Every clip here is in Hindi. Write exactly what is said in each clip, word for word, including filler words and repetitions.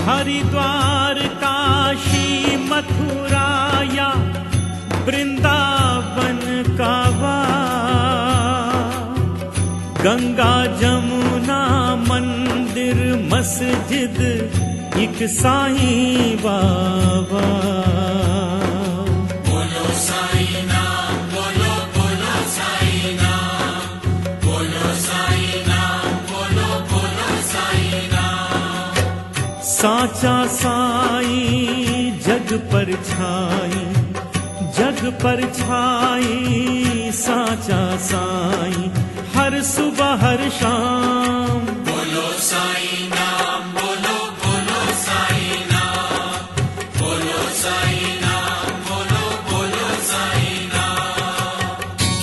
हरिद्वार काशी मथुरा या वृंदावन का वार, गंगा जमुना मंदिर मस्जिद एक साईं बाबा। बोलो साईं नाम, बोलो बोलो साईं नाम, बोलो साईं नाम, बोलो बोलो साईं नाम। साचा साईं जग पर छाई, जग पर छाई साचा साईं, हर सुबह हर शाम। बोलो साईं नाम, बोलो बोलो साईं नाम, बोलो साईं नाम, बोलो बोलो साईं नाम।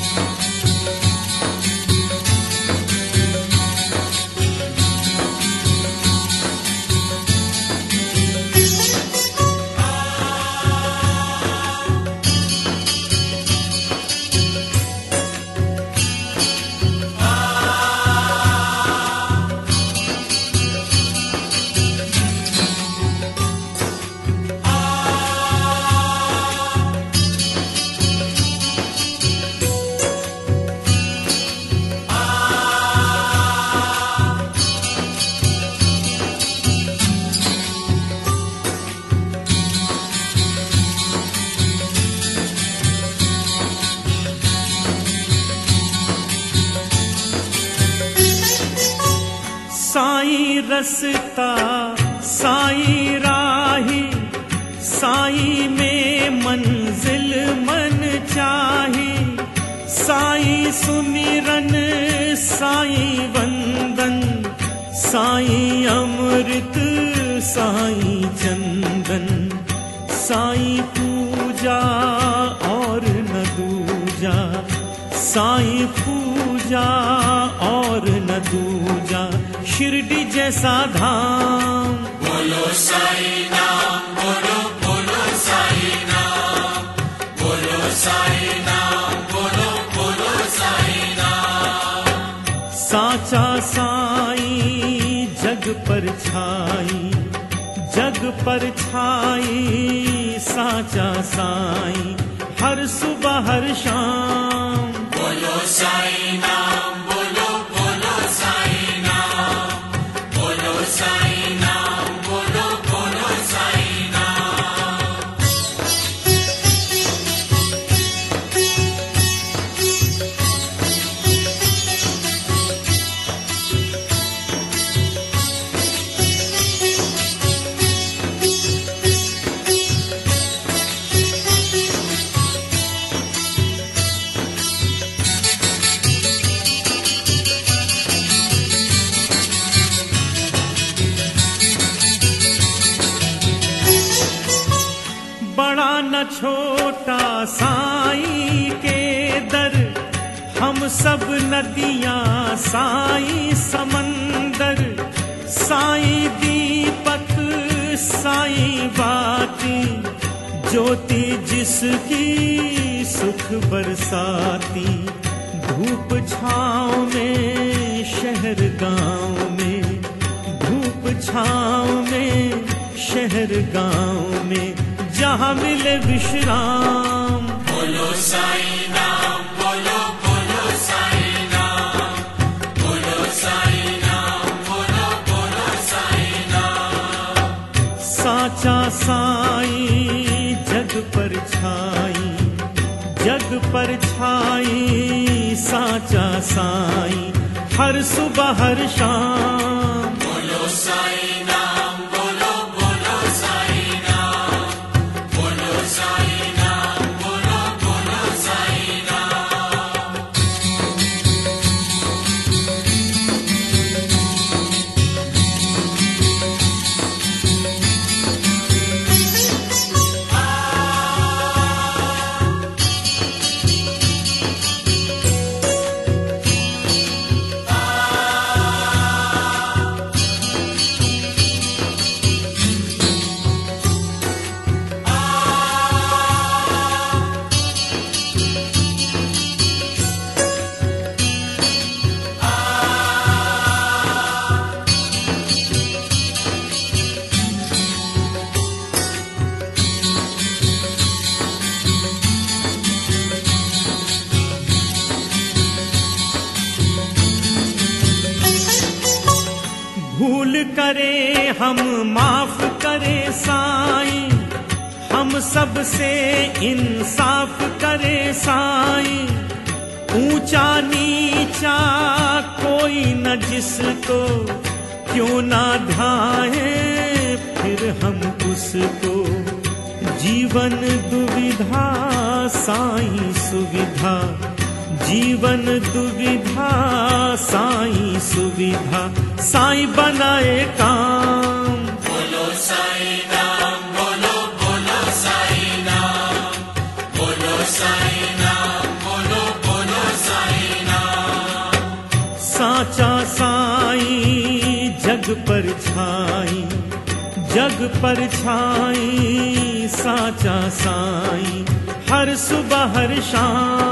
साईं रसता साईं राही, साईं में मंजिल मन चाही। साईं सुमिरन साईं वंदन, साईं अमृत साईं चंदन। साईं पूजा और न दूजा, साईं पूजा और न दूजा, शिरडी जैसा धाम। बोलो साईं नाम, बोलो बोलो साईं नाम, बोलो साईं नाम, बोलो बोलो साईं नाम। साचा साईं जग पर छाई, जग पर छाई साचा साईं, हर सुबह हर शाम। बोलो साईं नाम, बोलो बोलो साईं नाम, बोलो साईं नाम, बोलो बोलो साईं नाम। बड़ा न छोटा साईं के दर, हम सब नदियां साईं समंदर। साईं दीपक साईं बाती, ज्योति जिसकी सुख बरसाती। धूप छाँव में शहर गांव में, धूप छाँव में शहर गांव में, जहाँ मिले विश्राम। बोलो साईं नाम, बोलो बोलो साईं नाम, बोलो साईं नाम, बोलो बोलो साईं नाम। साचा साईं जग पर छाई, जग पर छाई साचा साईं, हर सुबह हर शाम। बोलो साईं नाम, बोलो बोलो साईं नाम, बोलो साईं नाम, बोलो बोलो साईं नाम। करे हम माफ करे साईं, हम सब से इंसाफ करे साईं। ऊंचा नीचा कोई न जिसको क्यों ना ध्याए फिर हम उसको। जीवन दुविधा साईं सुविधा, जीवन दुविधा साईं सुविधा। साईं बनाए काम, बोलो साईं नाम, बोलो बोलो साईं नाम, बोलो साईं नाम, बोलो बोलो साईं नाम। साचा साईं जग पर छाई, जग पर छाई साचा साईं। हर सुबह हर शाम